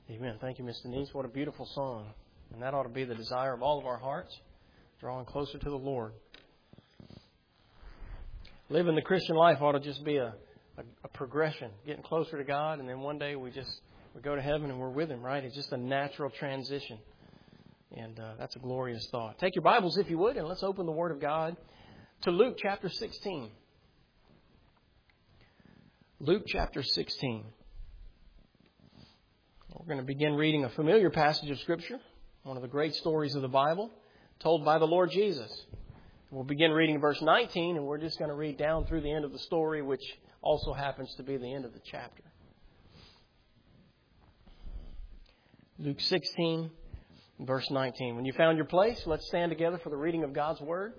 Amen. Thank you, Miss Denise. What a beautiful song. And that ought to be the desire of all of our hearts, drawing closer to the Lord. Living the Christian life ought to just be a progression, getting closer to God, and then one day we go to heaven and we're with Him, right? It's just a natural transition. And that's a glorious thought. Take your Bibles, if you would, and let's open the Word of God to Luke chapter 16. Luke chapter 16. We're going to begin reading a familiar passage of Scripture, one of the great stories of the Bible, told by the Lord Jesus. We'll begin reading verse 19, and we're just going to read down through the end of the story, which also happens to be the end of the chapter. Luke 16, verse 19. When you found your place, let's stand together for the reading of God's Word.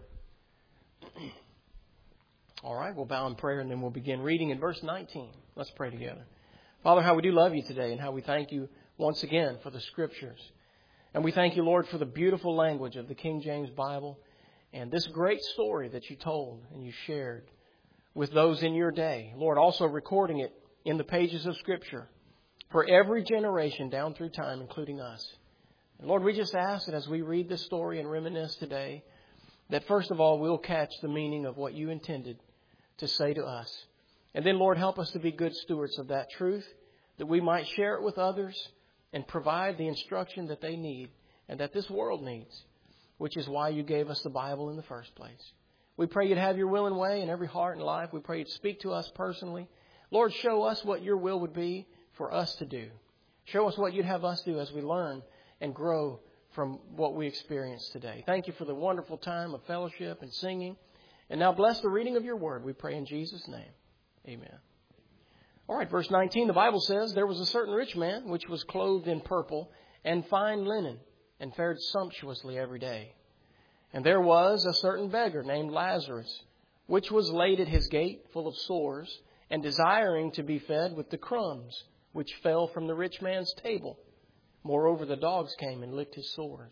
All right, we'll bow in prayer, and then we'll begin reading in verse 19. Let's pray together. Father, how we do love you today, and how we thank you once again for the Scriptures. And we thank you, Lord, for the beautiful language of the King James Bible and this great story that you told and you shared with those in your day. Lord, also recording it in the pages of Scripture for every generation down through time, including us. And Lord, we just ask that as we read this story and reminisce today, that first of all, we'll catch the meaning of what you intended to say to us. And then, Lord, help us to be good stewards of that truth, that we might share it with others and provide the instruction that they need and that this world needs, which is why you gave us the Bible in the first place. We pray you'd have your will and way in every heart and life. We pray you'd speak to us personally. Lord, show us what your will would be for us to do. Show us what you'd have us do as we learn and grow from what we experience today. Thank you for the wonderful time of fellowship and singing. And now bless the reading of your word, we pray in Jesus' name. Amen. All right, verse 19, the Bible says, there was a certain rich man which was clothed in purple and fine linen and fared sumptuously every day. And there was a certain beggar named Lazarus, which was laid at his gate full of sores and desiring to be fed with the crumbs which fell from the rich man's table. Moreover, the dogs came and licked his sores.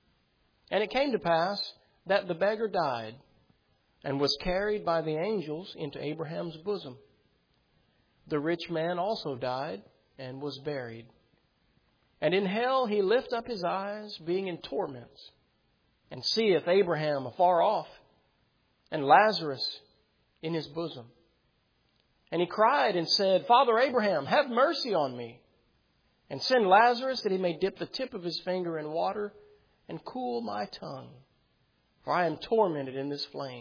And it came to pass that the beggar died and was carried by the angels into Abraham's bosom. The rich man also died and was buried. And in hell he lift up his eyes, being in torments, and seeth Abraham afar off, and Lazarus in his bosom. And he cried and said, Father Abraham, have mercy on me, and send Lazarus that he may dip the tip of his finger in water and cool my tongue, for I am tormented in this flame.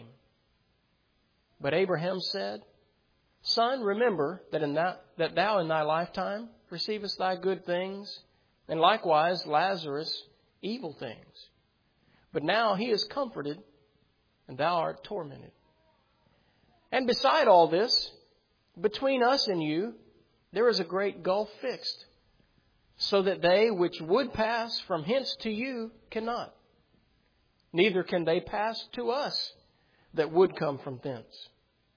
But Abraham said, Son, remember that thou in thy lifetime receivest thy good things, and likewise Lazarus evil things. But now he is comforted, and thou art tormented. And beside all this, between us and you, there is a great gulf fixed, so that they which would pass from hence to you cannot. Neither can they pass to us that would come from thence.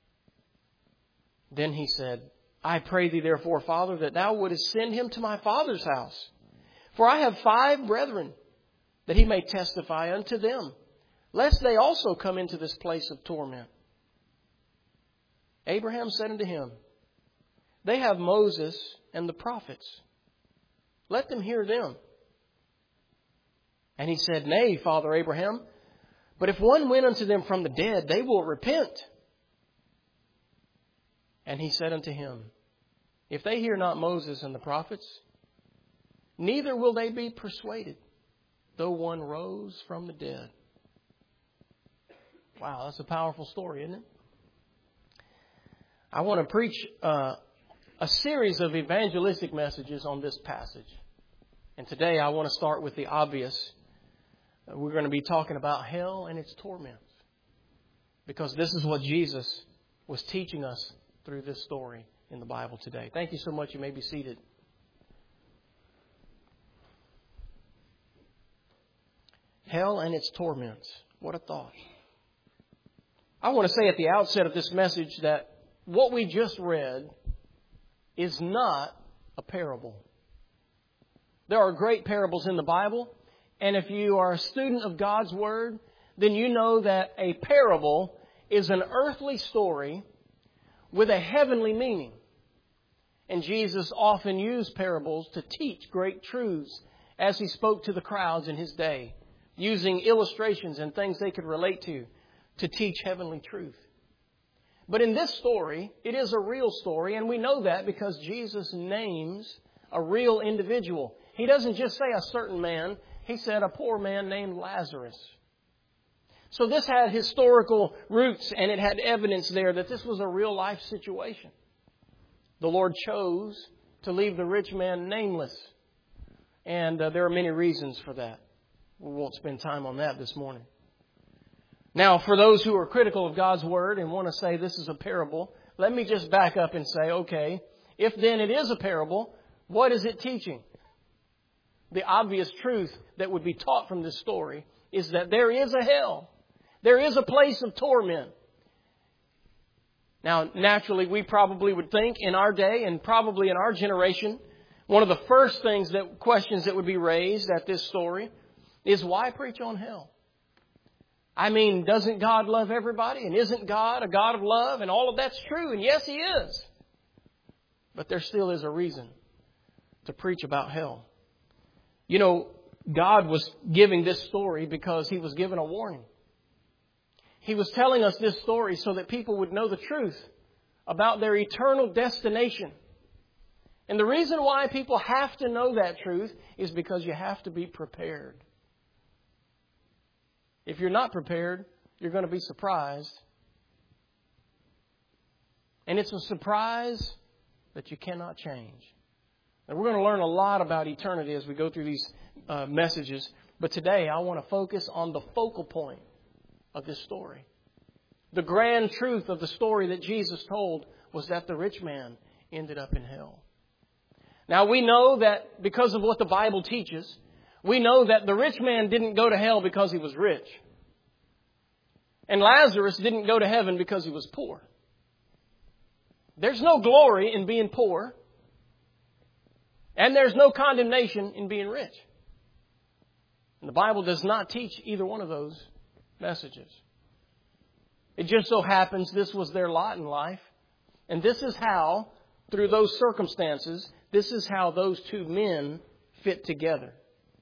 Then he said, I pray thee therefore, Father, that thou wouldest send him to my father's house. For I have 5 brethren, that he may testify unto them, lest they also come into this place of torment. Abraham said unto him, They have Moses and the prophets. Let them hear them. And he said, Nay, Father Abraham, but if one went unto them from the dead, they will repent. And he said unto him, If they hear not Moses and the prophets, neither will they be persuaded, though one rose from the dead. Wow, that's a powerful story, isn't it? I want to preach a series of evangelistic messages on this passage. And today I want to start with the obvious. We're going to be talking about hell and its torments, because this is what Jesus was teaching us through this story in the Bible today. Thank you so much. You may be seated. Hell and its torments. What a thought. I want to say at the outset of this message that what we just read is not a parable. There are great parables in the Bible. And if you are a student of God's Word, then you know that a parable is an earthly story with a heavenly meaning. And Jesus often used parables to teach great truths as He spoke to the crowds in His day, using illustrations and things they could relate to teach heavenly truth. But in this story, it is a real story, and we know that because Jesus names a real individual. He doesn't just say a certain man. He said a poor man named Lazarus. So this had historical roots, and it had evidence there that this was a real life situation. The Lord chose to leave the rich man nameless. And there are many reasons for that. We won't spend time on that this morning. Now, for those who are critical of God's Word and want to say this is a parable, let me just back up and say, okay, if then it is a parable, what is it teaching? The obvious truth that would be taught from this story is that there is a hell. There is a place of torment. Now, naturally, we probably would think in our day and probably in our generation, one of the first questions that would be raised at this story is, why preach on hell? I mean, doesn't God love everybody? And isn't God a God of love? And all of that's true. And yes, He is. But there still is a reason to preach about hell. You know, God was giving this story because He was given a warning. He was telling us this story so that people would know the truth about their eternal destination. And the reason why people have to know that truth is because you have to be prepared. If you're not prepared, you're going to be surprised. And it's a surprise that you cannot change. And we're going to learn a lot about eternity as we go through these messages. But today I want to focus on the focal point of this story. The grand truth of the story that Jesus told was that the rich man ended up in hell. Now we know that because of what the Bible teaches, we know that the rich man didn't go to hell because he was rich. And Lazarus didn't go to heaven because he was poor. There's no glory in being poor. And there's no condemnation in being rich. And the Bible does not teach either one of those messages. It just so happens this was their lot in life. And this is how, through those circumstances, this is how those two men fit together.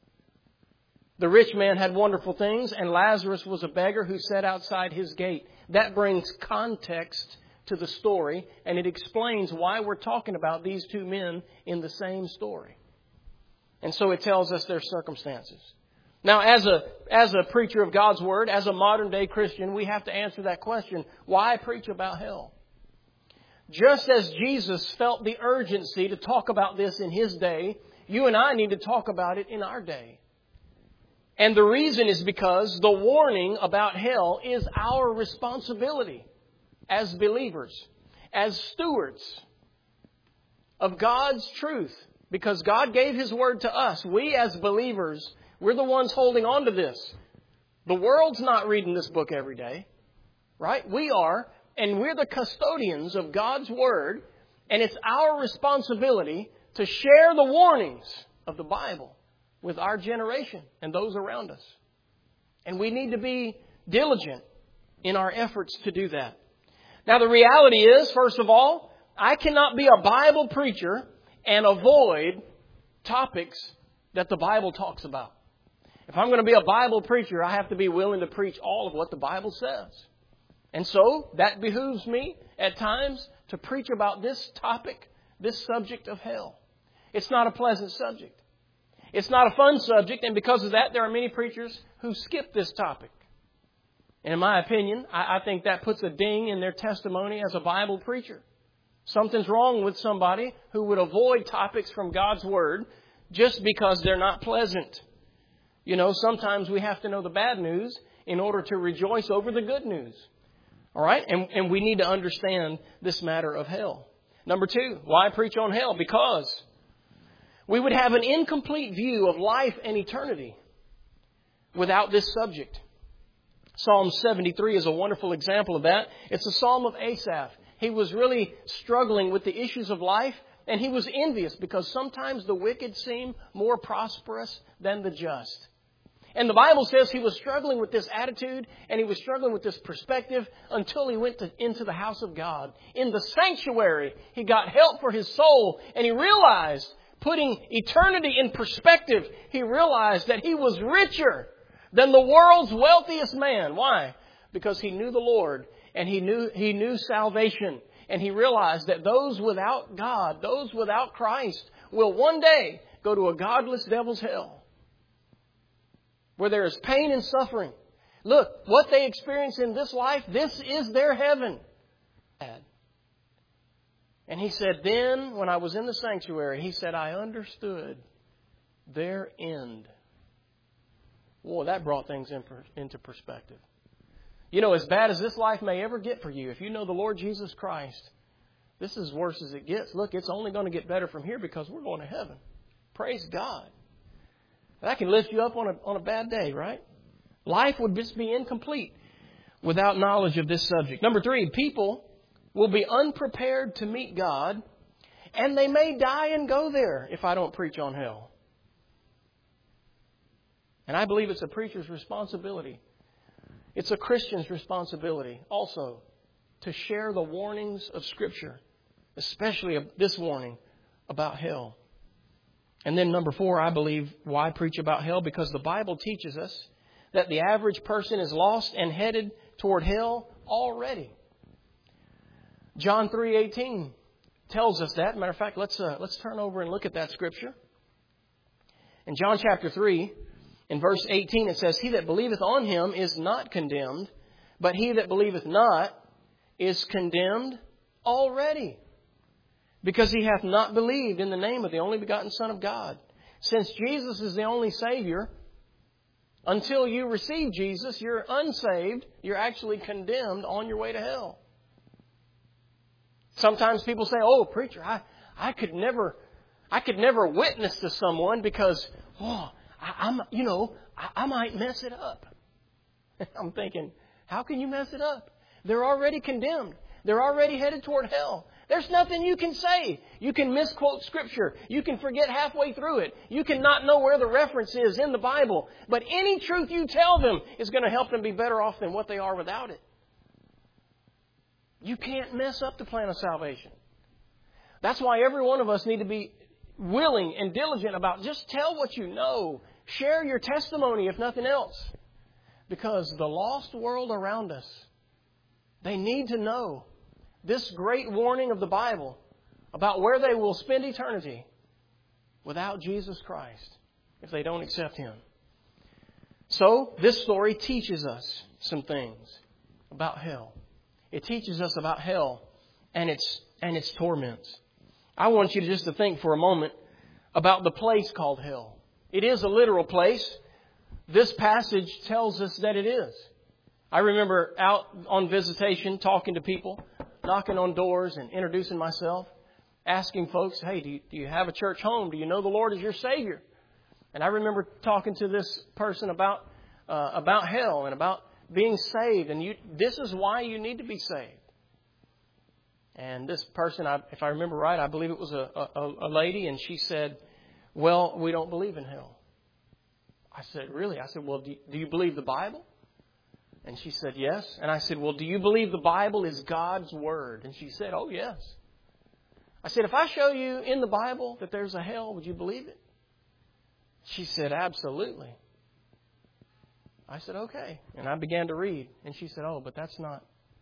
The rich man had wonderful things, and Lazarus was a beggar who sat outside his gate. That brings context to the story, and it explains why we're talking about these two men in the same story. And so it tells us their circumstances. Now, as a preacher of God's Word, as a modern day Christian, we have to answer that question, why preach about hell? Just as Jesus felt the urgency to talk about this in His day, you and I need to talk about it in our day. And the reason is because the warning about hell is our responsibility as believers, as stewards of God's truth. Because God gave His Word to us. We as believers, we're the ones holding on to this. The world's not reading this book every day, right? We are, and we're the custodians of God's Word. And it's our responsibility to share the warnings of the Bible with our generation and those around us. And we need to be diligent in our efforts to do that. Now, the reality is, first of all, I cannot be a Bible preacher and avoid topics that the Bible talks about. If I'm going to be a Bible preacher, I have to be willing to preach all of what the Bible says. And so that behooves me at times to preach about this topic, this subject of hell. It's not a pleasant subject. It's not a fun subject, and because of that, there are many preachers who skip this topic. And in my opinion, I think that puts a ding in their testimony as a Bible preacher. Something's wrong with somebody who would avoid topics from God's Word just because they're not pleasant. You know, sometimes we have to know the bad news in order to rejoice over the good news. All right? And we need to understand this matter of hell. Number two, why preach on hell? Because we would have an incomplete view of life and eternity without this subject. Psalm 73 is a wonderful example of that. It's a psalm of Asaph. He was really struggling with the issues of life, and he was envious because sometimes the wicked seem more prosperous than the just. And the Bible says he was struggling with this attitude and he was struggling with this perspective until he went into the house of God. In the sanctuary, he got help for his soul, and he realized, putting eternity in perspective, he realized that he was richer than the world's wealthiest man. Why? Because he knew the Lord and he knew salvation. And he realized that those without God, those without Christ, will one day go to a godless devil's hell, where there is pain and suffering. Look, what they experience in this life, this is their heaven. And he said, then, when I was in the sanctuary, he said, I understood their end. Well, that brought things into perspective. You know, as bad as this life may ever get for you, if you know the Lord Jesus Christ, this is as worse as it gets. Look, it's only going to get better from here because we're going to heaven. Praise God. That can lift you up on a bad day, right? Life would just be incomplete without knowledge of this subject. Number 3, people will be unprepared to meet God, and they may die and go there if I don't preach on hell. And I believe it's a preacher's responsibility. It's a Christian's responsibility also to share the warnings of Scripture, especially this warning about hell. And then number 4, I believe, why preach about hell? Because the Bible teaches us that the average person is lost and headed toward hell already. John 3:18 tells us that. Matter of fact, let's turn over and look at that scripture. In John chapter 3, in verse 18, it says, he that believeth on him is not condemned, but he that believeth not is condemned already, because he hath not believed in the name of the only begotten Son of God. Since Jesus is the only Savior, until you receive Jesus, you're unsaved. You're actually condemned on your way to hell. Sometimes people say, oh, preacher, I could never witness to someone because, I might mess it up. I'm thinking, how can you mess it up? They're already condemned. They're already headed toward hell. There's nothing you can say. You can misquote Scripture. You can forget halfway through it. You can not know where the reference is in the Bible. But any truth you tell them is going to help them be better off than what they are without it. You can't mess up the plan of salvation. That's why every one of us need to be willing and diligent about just tell what you know. Share your testimony, if nothing else. Because the lost world around us, they need to know this great warning of the Bible about where they will spend eternity without Jesus Christ if they don't accept Him. So, this story teaches us some things about hell. It teaches us about hell and its torments. I want you to think for a moment about the place called hell. It is a literal place. This passage tells us that it is. I remember out on visitation talking to people, knocking on doors and introducing myself, asking folks, hey, do you have a church home? Do you know the Lord as your Savior? And I remember talking to this person about hell and about being saved. And this is why you need to be saved. And this person, if I remember right, I believe it was a lady, and she said, well, we don't believe in hell. I said, really? I said, well, do you believe the Bible? And she said, yes. And I said, well, do you believe the Bible is God's Word? And she said, oh, yes. I said, if I show you in the Bible that there's a hell, would you believe it? She said, absolutely. I said, okay. And I began to read. And she said, oh, but that's not,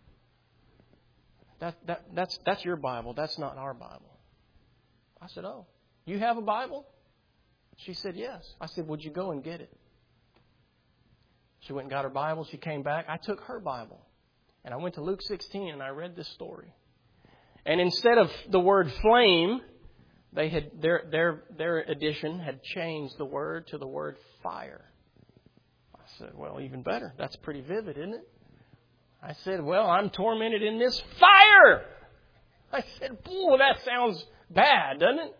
that's your Bible. That's not our Bible. I said, oh, you have a Bible? She said, yes. I said, would you go and get it? She went and got her Bible. She came back. I took her Bible. And I went to Luke 16 and I read this story. And instead of the word flame, they had their edition had changed the word to the word fire. I said, well, even better. That's pretty vivid, isn't it? I said, well, I'm tormented in this fire. I said, boy, that sounds bad, doesn't it?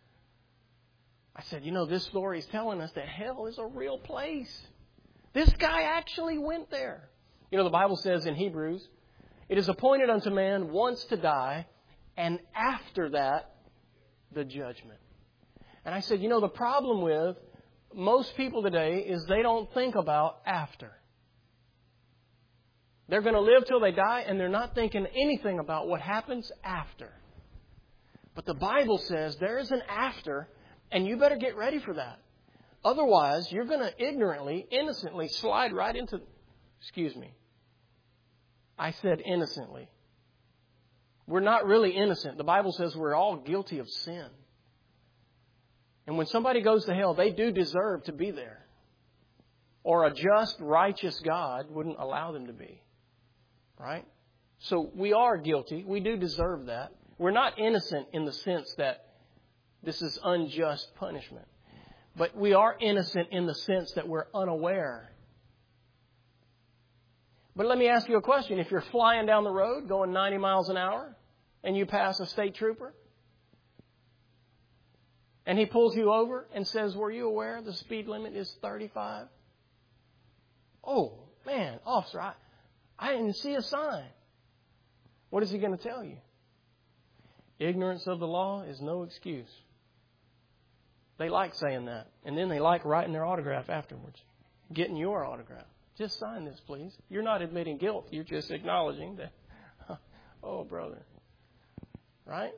I said, this story is telling us that hell is a real place. This guy actually went there. The Bible says in Hebrews, it is appointed unto man once to die, and after that, the judgment. And I said, the problem with most people today is they don't think about after. They're going to live till they die, and they're not thinking anything about what happens after. But the Bible says there is an after, and you better get ready for that. Otherwise, you're going to ignorantly, innocently slide right into... Excuse me. I said innocently. We're not really innocent. The Bible says we're all guilty of sin. And when somebody goes to hell, they do deserve to be there. Or a just, righteous God wouldn't allow them to be. Right? So we are guilty. We do deserve that. We're not innocent in the sense that this is unjust punishment. But we are innocent in the sense that we're unaware. But let me ask you a question. If you're flying down the road going 90 miles an hour and you pass a state trooper and he pulls you over and says, were you aware the speed limit is 35? Oh, man, officer, I didn't see a sign. What is he going to tell you? Ignorance of the law is no excuse. They like saying that. And then they like writing their autograph afterwards. Getting your autograph. Just sign this, please. You're not admitting guilt. You're just acknowledging that. Oh, brother. Right?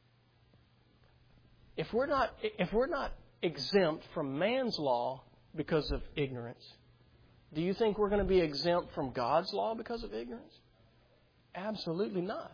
If we're not exempt from man's law because of ignorance, do you think we're going to be exempt from God's law because of ignorance? Absolutely not.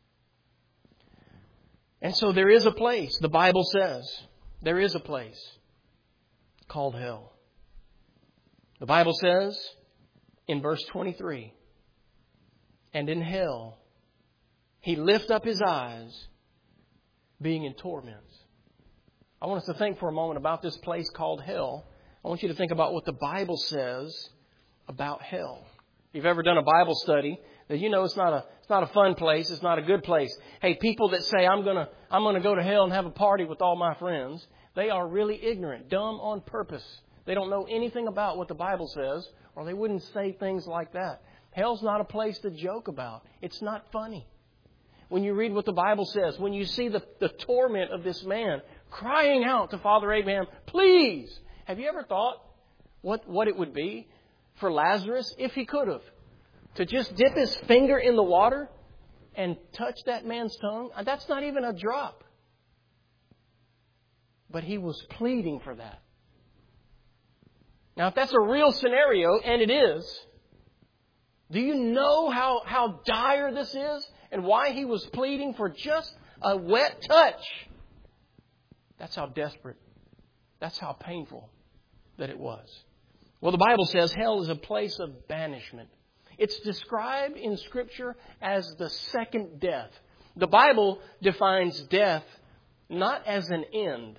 And so there is a place, the Bible says, there is a place called hell. The Bible says in verse 23, and in hell he lift up his eyes, being in torments. I want us to think for a moment about this place called hell. I want you to think about what the Bible says about hell. If you've ever done a Bible study, then you know it's not a fun place. It's not a good place. Hey, people that say I'm gonna go to hell and have a party with all my friends, they are really ignorant, dumb on purpose. They don't know anything about what the Bible says, or they wouldn't say things like that. Hell's not a place to joke about. It's not funny. When you read what the Bible says, when you see the torment of this man crying out to Father Abraham, please, have you ever thought what it would be for Lazarus if he could have? To just dip his finger in the water and touch that man's tongue? That's not even a drop. But he was pleading for that. Now, if that's a real scenario, and it is, do you know how dire this is and why he was pleading for just a wet touch? That's how desperate, that's how painful that it was. Well, the Bible says hell is a place of banishment. It's described in Scripture as the second death. The Bible defines death not as an end,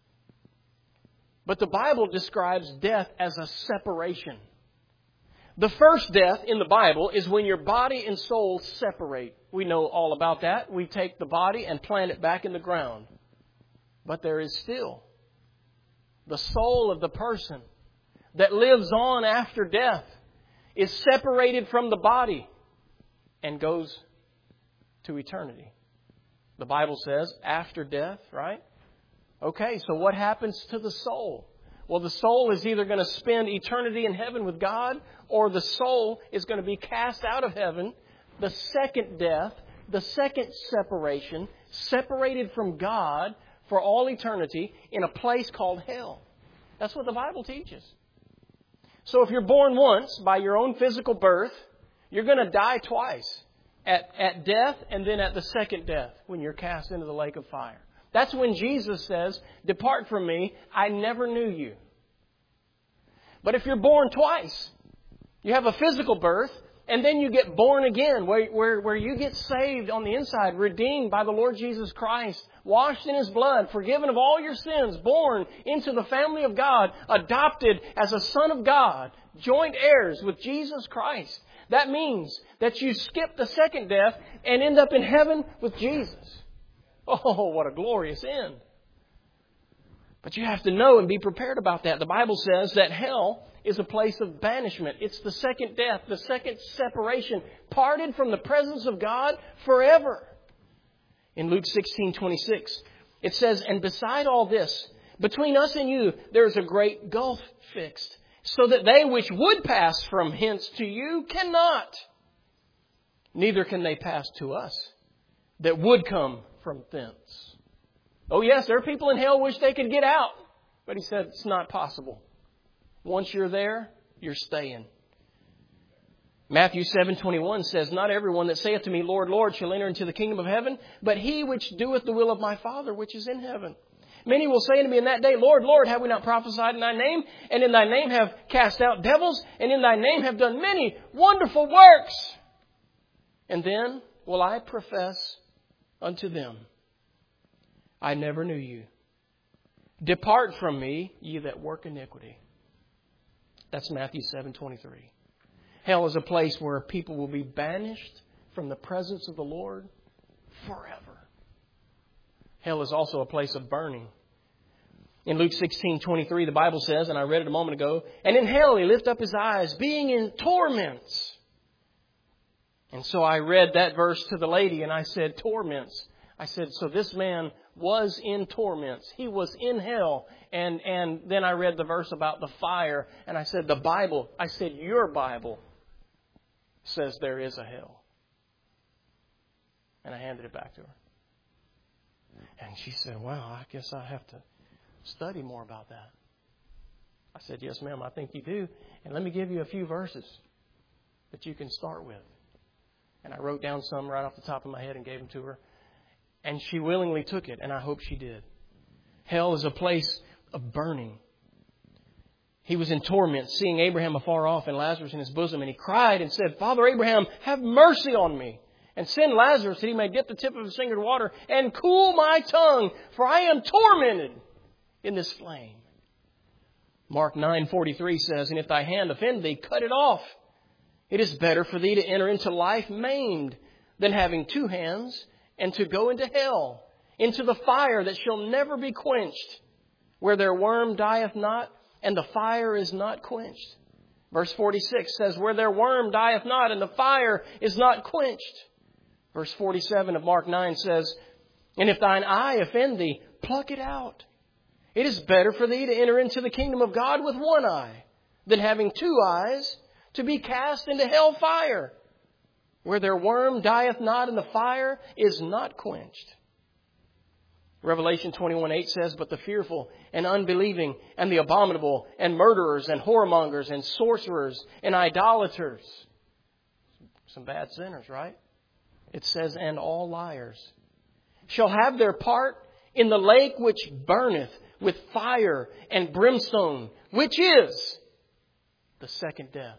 but the Bible describes death as a separation. The first death in the Bible is when your body and soul separate. We know all about that. We take the body and plant it back in the ground. But there is still the soul of the person that lives on after death, is separated from the body and goes to eternity. The Bible says after death, right? Okay, so what happens to the soul? Well, the soul is either going to spend eternity in heaven with God, or the soul is going to be cast out of heaven, the second death, the second separation, separated from God for all eternity in a place called hell. That's what the Bible teaches. So if you're born once by your own physical birth, you're going to die twice. At death and then at the second death when you're cast into the lake of fire. That's when Jesus says, depart from me, I never knew you. But if you're born twice, you have a physical birth, and then you get born again, where you get saved on the inside, redeemed by the Lord Jesus Christ, washed in His blood, forgiven of all your sins, born into the family of God, adopted as a son of God, joint heirs with Jesus Christ. That means that you skip the second death and end up in heaven with Jesus. Oh, what a glorious end. But you have to know and be prepared about that. The Bible says that hell is a place of banishment. It's the second death, the second separation, parted from the presence of God forever. In Luke 16:26, it says, and beside all this, Between us and you, there is a great gulf fixed, so that they which would pass from hence to you cannot. Neither can they pass to us that would come from thence. Oh yes, there are people in hell wish they could get out. But he said it's not possible. Once you're there, you're staying. Matthew 7:21 says, Not everyone that saith to me, Lord, Lord, shall enter into the kingdom of heaven, but he which doeth the will of my Father which is in heaven. Many will say to me in that day, Lord, Lord, have we not prophesied in thy name? And in thy name have cast out devils? And in thy name have done many wonderful works? And then will I profess unto them, I never knew you. Depart from me, ye that work iniquity. That's Matthew 7:23. Hell is a place where people will be banished from the presence of the Lord forever. Hell is also a place of burning. In Luke 16:23, the Bible says, and I read it a moment ago, and in hell he lift up his eyes, being in torments. And so I read that verse to the lady and I said, torments. I said, so this man was in torments. He was in hell. And then I read the verse about the fire. And I said, the Bible, I said, your Bible says there is a hell. And I handed it back to her. And she said, wow, I guess I have to study more about that. I said, yes, ma'am, I think you do. And let me give you a few verses that you can start with. And I wrote down some right off the top of my head and gave them to her. And she willingly took it, and I hope she did. Hell is a place of burning. He was in torment, seeing Abraham afar off and Lazarus in his bosom. And he cried and said, Father Abraham, have mercy on me. And send Lazarus that he may dip the tip of his finger in water and cool my tongue, for I am tormented in this flame. Mark 9:43 says, And if thy hand offend thee, cut it off. It is better for thee to enter into life maimed than having two hands and to go into hell, into the fire that shall never be quenched, where their worm dieth not and the fire is not quenched. Verse 46 says, Where their worm dieth not and the fire is not quenched. Verse 47 of Mark 9 says, And if thine eye offend thee, pluck it out. It is better for thee to enter into the kingdom of God with one eye than having two eyes to be cast into hell fire, where their worm dieth not and the fire is not quenched. Revelation 21:8 says, But the fearful and unbelieving and the abominable and murderers and whoremongers and sorcerers and idolaters. Some bad sinners, right? It says, and all liars shall have their part in the lake which burneth with fire and brimstone, which is the second death.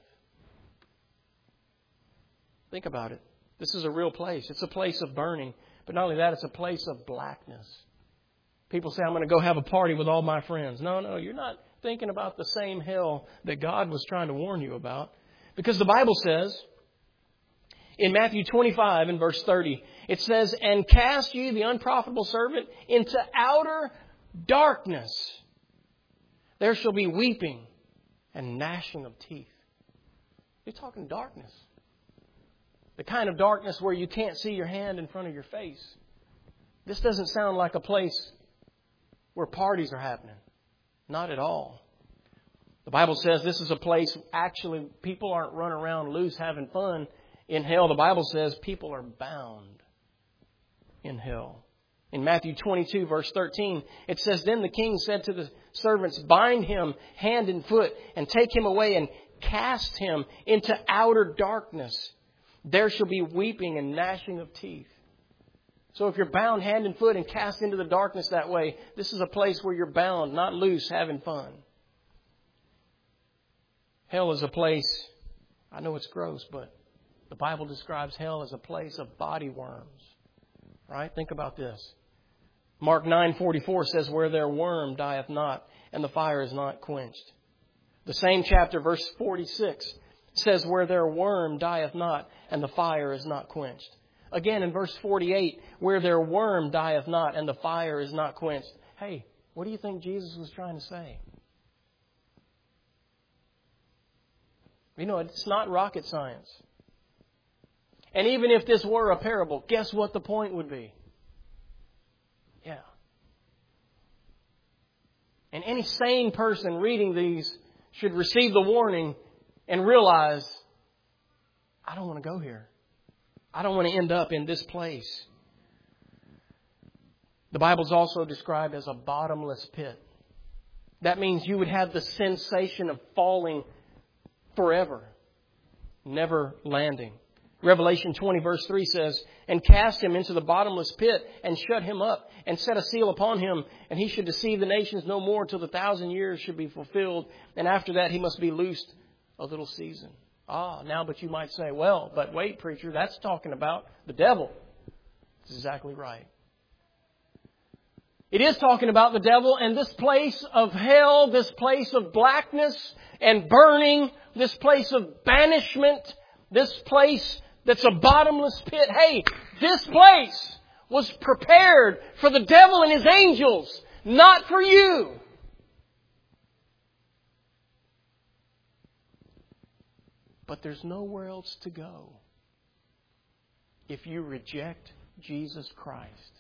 Think about it. This is a real place. It's a place of burning. But not only that, it's a place of blackness. People say, I'm going to go have a party with all my friends. No, you're not thinking about the same hell that God was trying to warn you about. Because the Bible says, in Matthew 25 and verse 30, it says, And cast ye the unprofitable servant into outer darkness. There shall be weeping and gnashing of teeth. You're talking darkness. The kind of darkness where you can't see your hand in front of your face. This doesn't sound like a place where parties are happening. Not at all. The Bible says this is a place, actually, people aren't running around loose having fun in hell. The Bible says people are bound in hell. In Matthew 22, verse 13, it says, Then the king said to the servants, Bind him hand and foot, and take him away, and cast him into outer darkness. There shall be weeping and gnashing of teeth. So if you're bound hand and foot and cast into the darkness that way, this is a place where you're bound, not loose, having fun. Hell is a place, I know it's gross, but the Bible describes hell as a place of body worms. Right? Think about this. Mark 9:44 says, Where their worm dieth not, and the fire is not quenched. The same chapter, verse 46, says, Where their worm dieth not, and the fire is not quenched. Again, in verse 48, Where their worm dieth not, and the fire is not quenched. Hey, what do you think Jesus was trying to say? You know, it's not rocket science. And even if this were a parable, guess what the point would be? Yeah. And any sane person reading these should receive the warning and realize, I don't want to go here. I don't want to end up in this place. The Bible is also described as a bottomless pit. That means you would have the sensation of falling forever, never landing. Revelation 20 verse 3 says, and cast him into the bottomless pit and shut him up and set a seal upon him, and he should deceive the nations no more till the 1,000 years should be fulfilled. And after that he must be loosed a little season. Now, but you might say, well, but wait, preacher, that's talking about the devil. That's exactly right. It is talking about the devil and this place of hell, this place of blackness and burning, this place of banishment, this place that's a bottomless pit. Hey, this place was prepared for the devil and his angels, not for you. But there's nowhere else to go if you reject Jesus Christ.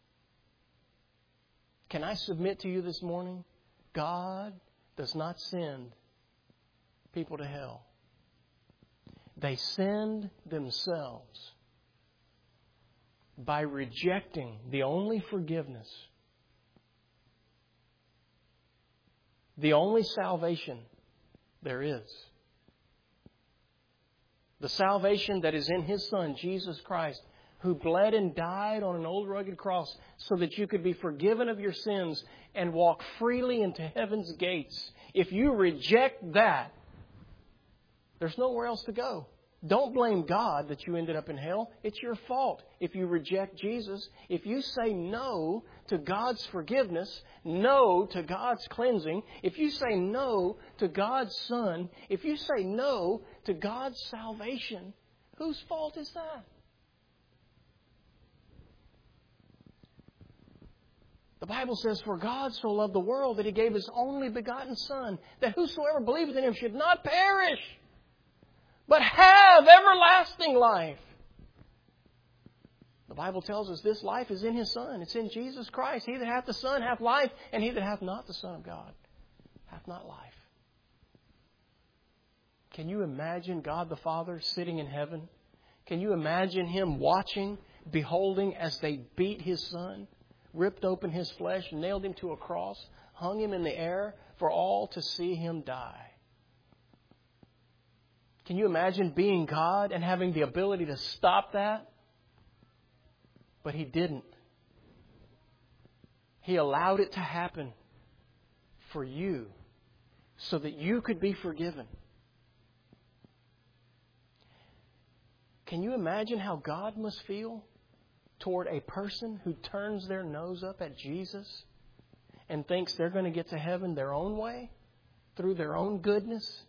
Can I submit to you this morning? God does not send people to hell. They send themselves by rejecting the only forgiveness, the only salvation there is. The salvation that is in His Son, Jesus Christ, who bled and died on an old rugged cross so that you could be forgiven of your sins and walk freely into heaven's gates. If you reject that, there's nowhere else to go. Don't blame God that you ended up in hell. It's your fault if you reject Jesus. If you say no to God's forgiveness, no to God's cleansing, if you say no to God's Son, if you say no to God's salvation, whose fault is that? The Bible says, for God so loved the world that He gave His only begotten Son, that whosoever believeth in Him should not perish, but have everlasting life. The Bible tells us this life is in His Son. It's in Jesus Christ. He that hath the Son hath life, and he that hath not the Son of God hath not life. Can you imagine God the Father sitting in heaven? Can you imagine Him watching, beholding as they beat His Son, ripped open His flesh, nailed Him to a cross, hung Him in the air for all to see Him die? Can you imagine being God and having the ability to stop that? But He didn't. He allowed it to happen for you so that you could be forgiven. Can you imagine how God must feel toward a person who turns their nose up at Jesus and thinks they're going to get to heaven their own way, through their own goodness?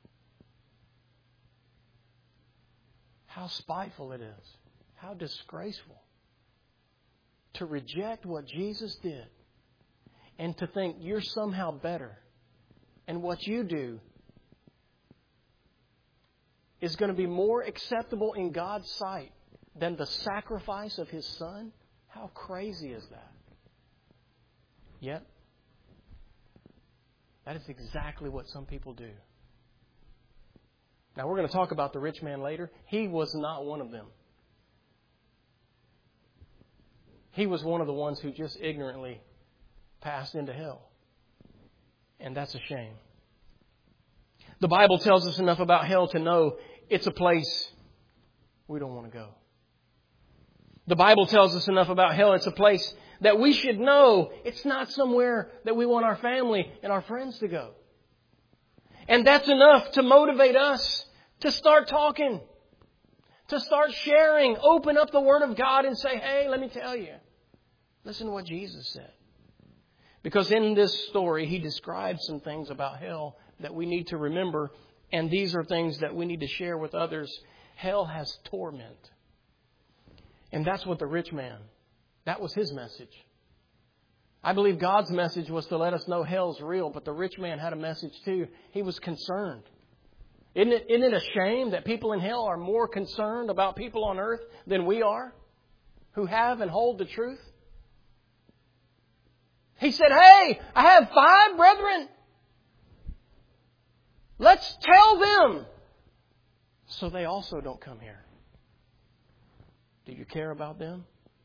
How spiteful it is. How disgraceful. To reject what Jesus did and to think you're somehow better and what you do is going to be more acceptable in God's sight than the sacrifice of His Son? How crazy is that? Yet, that is exactly what some people do. Now, we're going to talk about the rich man later. He was not one of them. He was one of the ones who just ignorantly passed into hell. And that's a shame. The Bible tells us enough about hell to know it's a place we don't want to go. The Bible tells us enough about hell. It's a place that we should know it's not somewhere that we want our family and our friends to go. And that's enough to motivate us to start talking, to start sharing, open up the Word of God and say, hey, let me tell you, listen to what Jesus said. Because in this story, He describes some things about hell that we need to remember, and these are things that we need to share with others. Hell has torment. And that's what the rich man, that was his message. I believe God's message was to let us know hell's real, but the rich man had a message too. He was concerned. Isn't it a shame that people in hell are more concerned about people on earth than we are, who have and hold the truth? He said, hey, I have 5 brethren. Let's tell them so they also don't come here. Do you care about them?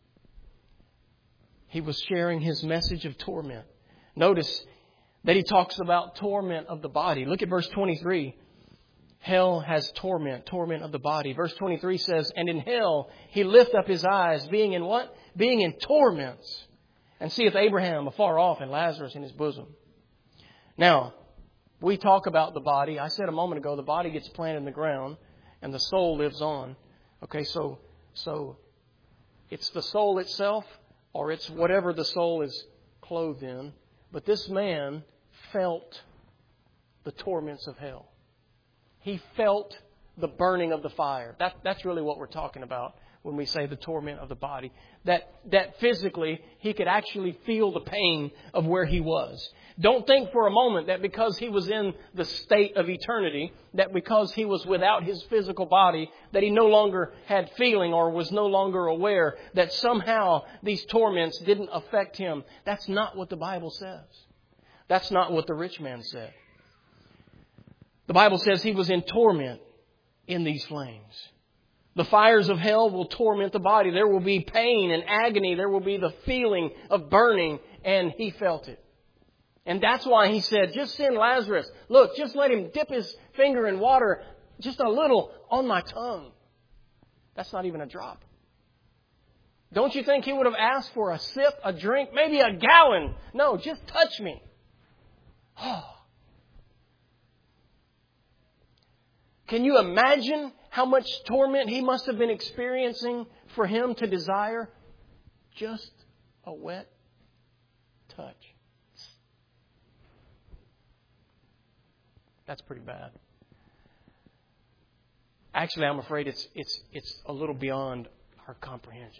He was sharing his message of torment. Notice that he talks about torment of the body. Look at verse 23. Hell has torment of the body. Verse 23 says, and in hell he lift up his eyes, being in what? Being in torments, and seeth Abraham afar off and Lazarus in his bosom. Now, we talk about the body. I said a moment ago, the body gets planted in the ground and the soul lives on. Okay, so it's the soul itself, or it's whatever the soul is clothed in. But this man felt the torments of hell. He felt the burning of the fire. That's really what we're talking about when we say the torment of the body. That physically, he could actually feel the pain of where he was. Don't think for a moment that because he was in the state of eternity, that because he was without his physical body, that he no longer had feeling or was no longer aware, that somehow these torments didn't affect him. That's not what the Bible says. That's not what the rich man said. The Bible says he was in torment in these flames. The fires of hell will torment the body. There will be pain and agony. There will be the feeling of burning, and he felt it. And that's why he said, just send Lazarus. Look, just let him dip his finger in water just a little on my tongue. That's not even a drop. Don't you think he would have asked for a sip, a drink, maybe a gallon? No, just touch me. Oh. Can you imagine how much torment he must have been experiencing for him to desire just a wet touch? That's pretty bad. Actually, I'm afraid it's a little beyond our comprehension.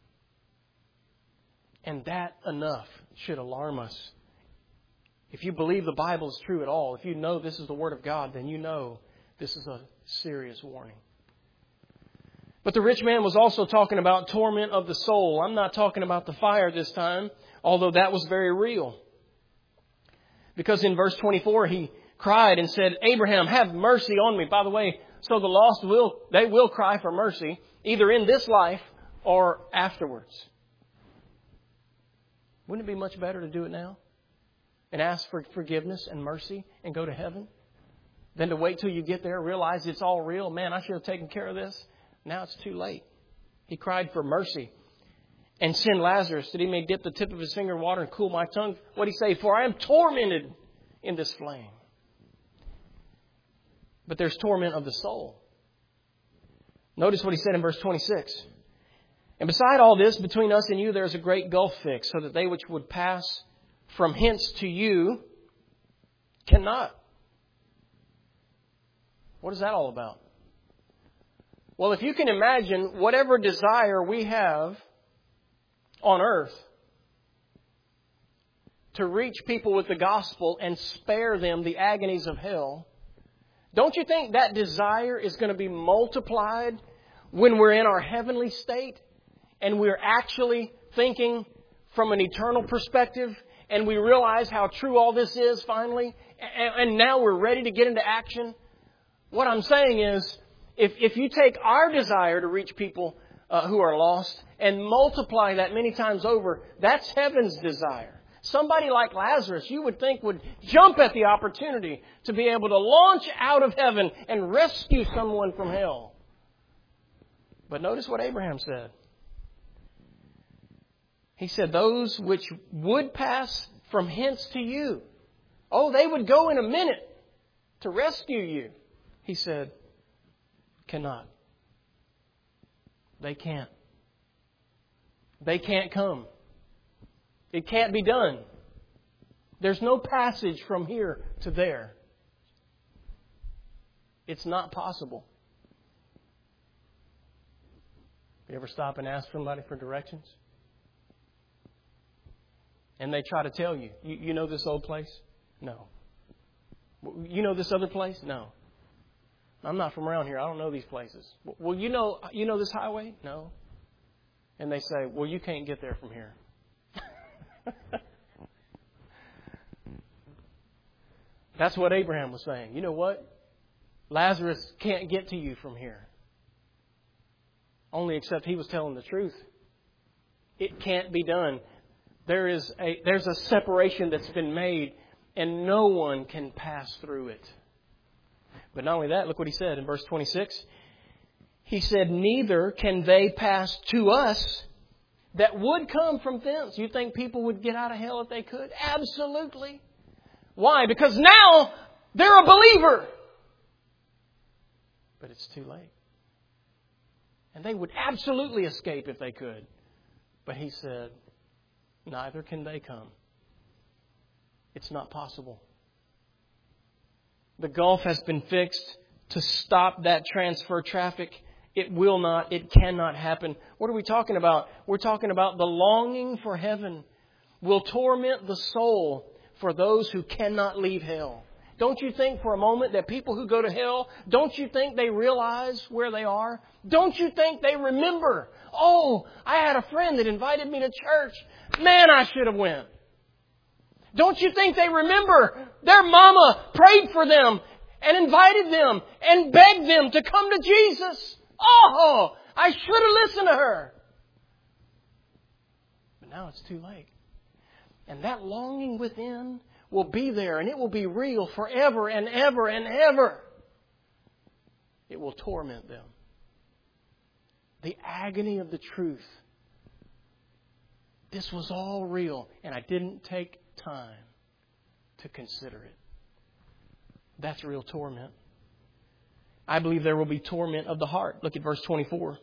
And that enough should alarm us. If you believe the Bible is true at all, if you know this is the Word of God, then you know this is a serious warning. But the rich man was also talking about torment of the soul. I'm not talking about the fire this time, although that was very real. Because in verse 24, he cried and said, Abraham, have mercy on me. By the way, so the lost will cry for mercy, either in this life or afterwards. Wouldn't it be much better to do it now and ask for forgiveness and mercy and go to heaven than to wait till you get there, realize it's all real? Man, I should have taken care of this. Now it's too late. He cried for mercy and send Lazarus that he may dip the tip of his finger in water and cool my tongue. What did he say? For I am tormented in this flame. But there's torment of the soul. Notice what he said in verse 26. And beside all this, between us and you, there is a great gulf fixed, so that they which would pass from hence to you cannot. What is that all about? Well, if you can imagine whatever desire we have on earth to reach people with the gospel and spare them the agonies of hell, don't you think that desire is going to be multiplied when we're in our heavenly state and we're actually thinking from an eternal perspective and we realize how true all this is finally, and now we're ready to get into action? What I'm saying is, if you take our desire to reach people who are lost and multiply that many times over, that's heaven's desire. Somebody like Lazarus, you would think, would jump at the opportunity to be able to launch out of heaven and rescue someone from hell. But notice what Abraham said. He said, those which would pass from hence to you. Oh, they would go in a minute to rescue you. He said, cannot. They can't. They can't come. It can't be done. There's no passage from here to there. It's not possible. You ever stop and ask somebody for directions? And they try to tell you, you know this old place? No. You know this other place? No. I'm not from around here. I don't know these places. Well, you know this highway? No. And they say, well, you can't get there from here. That's what Abraham was saying. You know what? Lazarus can't get to you from here. Only except he was telling the truth. It can't be done. There's a separation that's been made, and no one can pass through it. But not only that, look what he said in verse 26. He said, neither can they pass to us that would come from thence. You think people would get out of hell if they could? Absolutely. Why? Because now they're a believer. But it's too late. And they would absolutely escape if they could. But he said, neither can they come. It's not possible. The gulf has been fixed to stop that transfer traffic. It will not, it cannot happen. What are we talking about? We're talking about the longing for heaven will torment the soul for those who cannot leave hell. Don't you think for a moment that people who go to hell, don't you think they realize where they are? Don't you think they remember? Oh, I had a friend that invited me to church. Man, I should have went. Don't you think they remember their mama prayed for them and invited them and begged them to come to Jesus? Oh, I should have listened to her. But now it's too late. And that longing within will be there, and it will be real forever and ever and ever. It will torment them. The agony of the truth. This was all real, and I didn't take time to consider it. That's real torment. I believe there will be torment of the heart. Look at verse 24.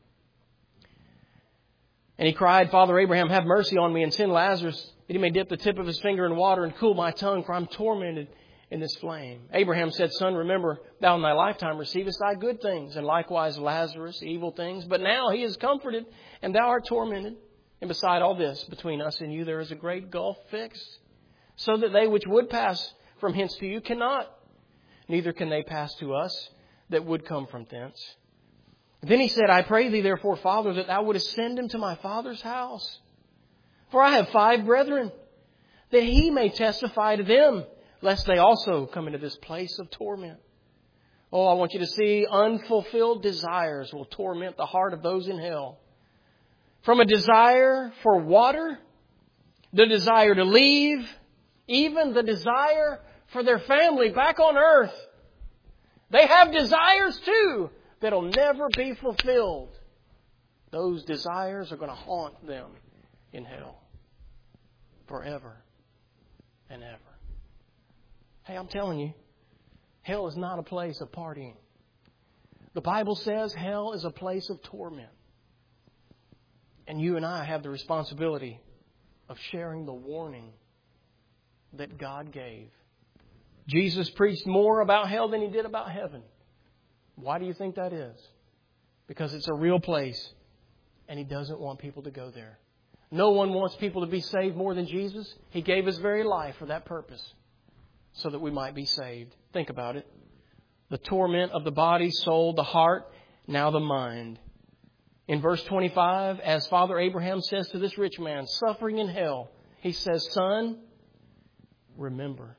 And he cried, Father Abraham, have mercy on me and send Lazarus that he may dip the tip of his finger in water and cool my tongue, for I'm tormented in this flame. Abraham said, Son, remember, thou in thy lifetime receivest thy good things, and likewise Lazarus evil things. But now he is comforted, and thou art tormented. And beside all this, between us and you, there is a great gulf fixed, so that they which would pass from hence to you cannot, neither can they pass to us that would come from thence. Then he said, I pray thee therefore, Father, that thou wouldest send him to my father's house. For I have 5 brethren, that he may testify to them, lest they also come into this place of torment. Oh, I want you to see unfulfilled desires will torment the heart of those in hell. From a desire for water, the desire to leave, even the desire for their family back on earth. They have desires too that'll never be fulfilled. Those desires are going to haunt them in hell forever and ever. Hey, I'm telling you, hell is not a place of partying. The Bible says hell is a place of torment. And you and I have the responsibility of sharing the warning that God gave. Jesus preached more about hell than he did about heaven. Why do you think that is? Because it's a real place, and he doesn't want people to go there. No one wants people to be saved more than Jesus. He gave his very life for that purpose, so that we might be saved. Think about it. The torment of the body, soul, the heart, now the mind. In verse 25, as Father Abraham says to this rich man suffering in hell, he says, Son, remember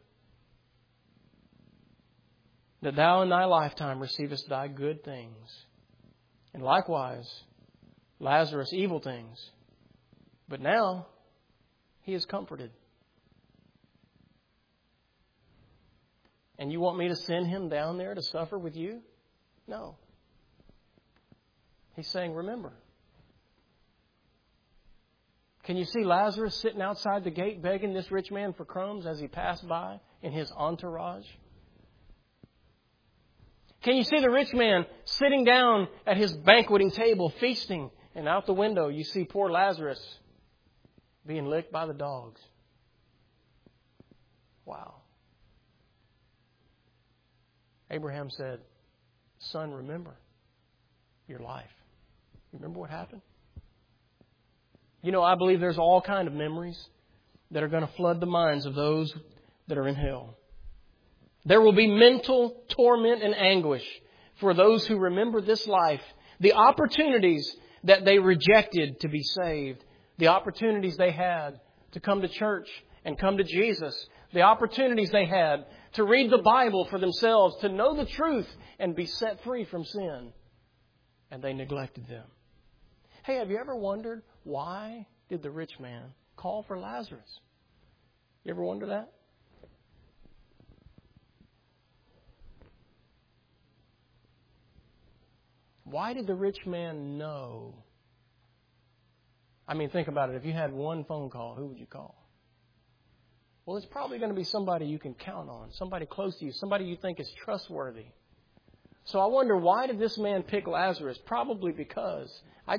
that thou in thy lifetime receivest thy good things, and likewise Lazarus evil things. But now he is comforted. And you want me to send him down there to suffer with you? No. He's saying, remember. Can you see Lazarus sitting outside the gate begging this rich man for crumbs as he passed by in his entourage? Can you see the rich man sitting down at his banqueting table feasting, and out the window you see poor Lazarus being licked by the dogs? Wow. Abraham said, Son, remember your life. Remember what happened? You know, I believe there's all kinds of memories that are going to flood the minds of those that are in hell. There will be mental torment and anguish for those who remember this life, the opportunities that they rejected to be saved, the opportunities they had to come to church and come to Jesus, the opportunities they had to read the Bible for themselves, to know the truth and be set free from sin. And they neglected them. Hey, have you ever wondered why did the rich man call for Lazarus? You ever wonder that? Why did the rich man know? I mean, think about it. If you had one phone call, who would you call? Well, it's probably going to be somebody you can count on, somebody close to you, somebody you think is trustworthy. So I wonder, why did this man pick Lazarus? Probably because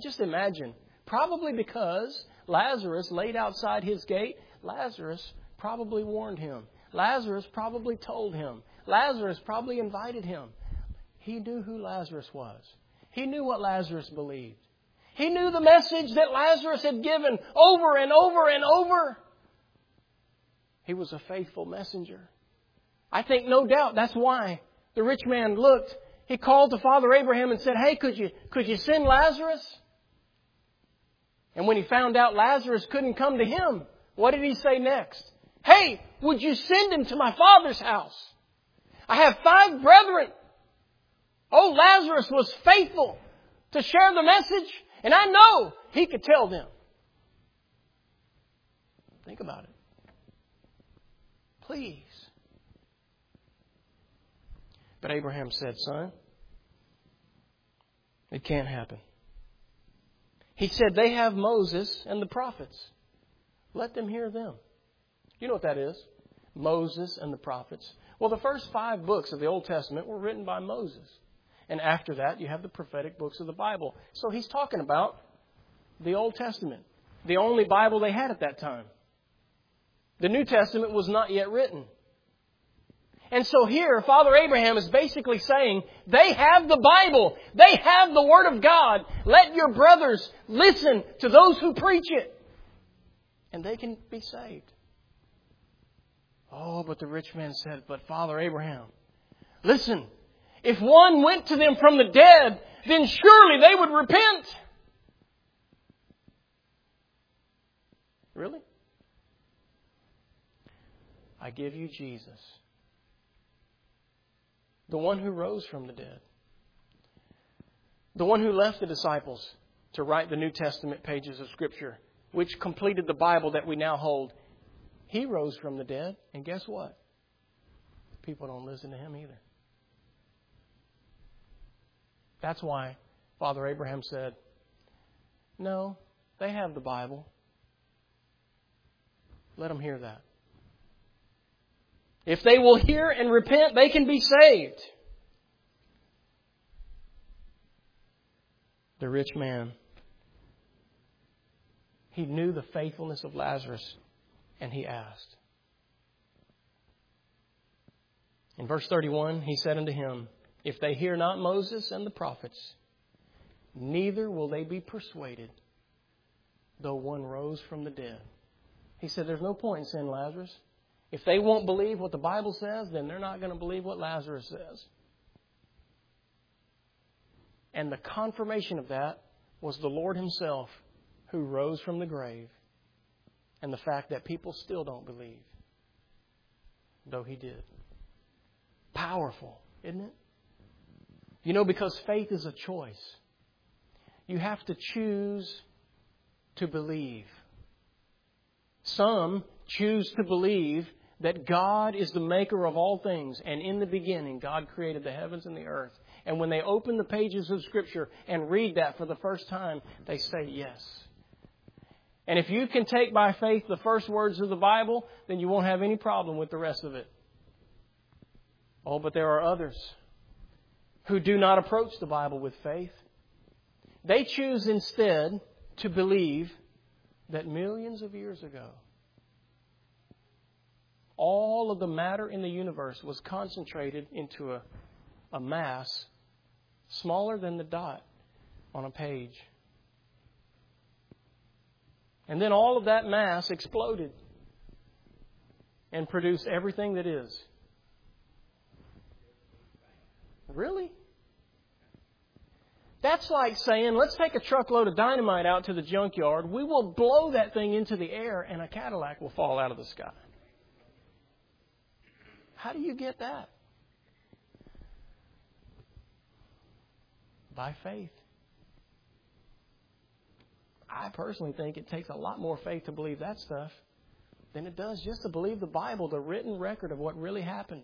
Lazarus laid outside his gate. Lazarus probably warned him. Lazarus probably told him. Lazarus probably invited him. He knew who Lazarus was. He knew what Lazarus believed. He knew the message that Lazarus had given over and over and over. He was a faithful messenger. I think no doubt that's why the rich man looked. He called to Father Abraham and said, "Hey, could you send Lazarus?" And when he found out Lazarus couldn't come to him, what did he say next? "Hey, would you send him to my father's house? I have 5 brethren." Oh, Lazarus was faithful to share the message, and I know he could tell them. Think about it. Please. But Abraham said, "Son, it can't happen." He said, "They have Moses and the prophets. Let them hear them." You know what that is? Moses and the prophets. Well, the first 5 books of the Old Testament were written by Moses. And after that, you have the prophetic books of the Bible. So he's talking about the Old Testament, the only Bible they had at that time. The New Testament was not yet written. And so here, Father Abraham is basically saying, they have the Bible. They have the Word of God. Let your brothers listen to those who preach it. And they can be saved. Oh, but the rich man said, "But Father Abraham, listen, if one went to them from the dead, then surely they would repent." Really? I give you Jesus, the one who rose from the dead, the one who left the disciples to write the New Testament pages of Scripture, which completed the Bible that we now hold. He rose from the dead, and guess what? People don't listen to Him either. That's why Father Abraham said, "No, they have the Bible. Let them hear that. If they will hear and repent, they can be saved." The rich man, he knew the faithfulness of Lazarus, and he asked. In verse 31, he said unto him, "If they hear not Moses and the prophets, neither will they be persuaded, though one rose from the dead." He said, there's no point in sending Lazarus. If they won't believe what the Bible says, then they're not going to believe what Lazarus says. And the confirmation of that was the Lord Himself, who rose from the grave, and the fact that people still don't believe, though He did. Powerful, isn't it? You know, because faith is a choice. You have to choose to believe. Some choose to believe that God is the maker of all things, and in the beginning God created the heavens and the earth. And when they open the pages of Scripture and read that for the first time, they say yes. And if you can take by faith the first words of the Bible, then you won't have any problem with the rest of it. Oh, but there are others who do not approach the Bible with faith. They choose instead to believe that millions of years ago, all of the matter in the universe was concentrated into a mass smaller than the dot on a page. And then all of that mass exploded and produced everything that is. Really? That's like saying, let's take a truckload of dynamite out to the junkyard. We will blow that thing into the air and a Cadillac will fall out of the sky. How do you get that? By faith. I personally think it takes a lot more faith to believe that stuff than it does just to believe the Bible, the written record of what really happened.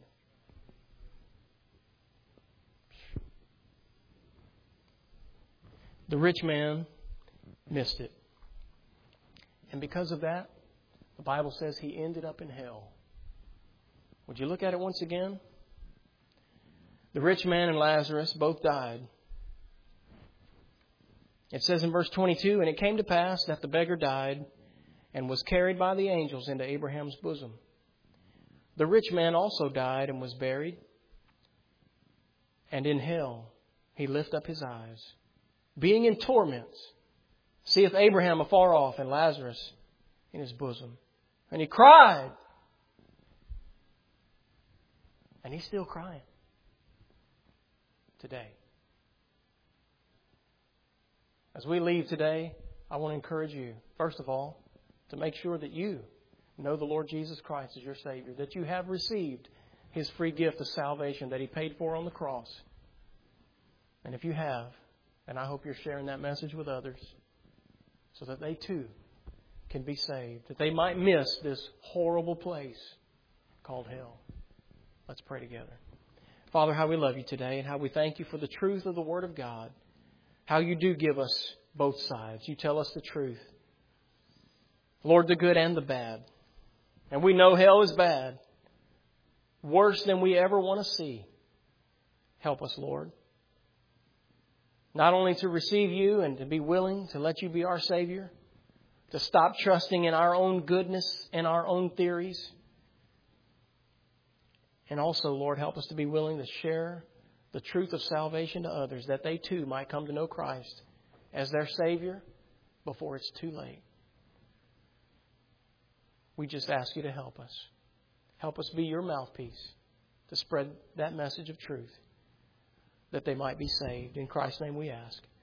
The rich man missed it. And because of that, the Bible says he ended up in hell. Would you look at it once again? The rich man and Lazarus both died. It says in verse 22, and it came to pass that the beggar died and was carried by the angels into Abraham's bosom. The rich man also died and was buried. And in hell he lift up his eyes, being in torments, seeth Abraham afar off and Lazarus in his bosom. And he cried. And he's still crying today. As we leave today, I want to encourage you, first of all, to make sure that you know the Lord Jesus Christ as your Savior, that you have received His free gift of salvation that He paid for on the cross. And if you have, and I hope you're sharing that message with others, so that they too can be saved, that they might miss this horrible place called hell. Let's pray together. Father, how we love you today and how we thank you for the truth of the Word of God. How you do give us both sides. You tell us the truth. Lord, the good and the bad. And we know hell is bad. Worse than we ever want to see. Help us, Lord. Not only to receive you and to be willing to let you be our Savior. To stop trusting in our own goodness and our own theories. And also, Lord, help us to be willing to share the truth of salvation to others, that they too might come to know Christ as their Savior before it's too late. We just ask you to help us. Help us be your mouthpiece to spread that message of truth, that they might be saved. In Christ's name we ask.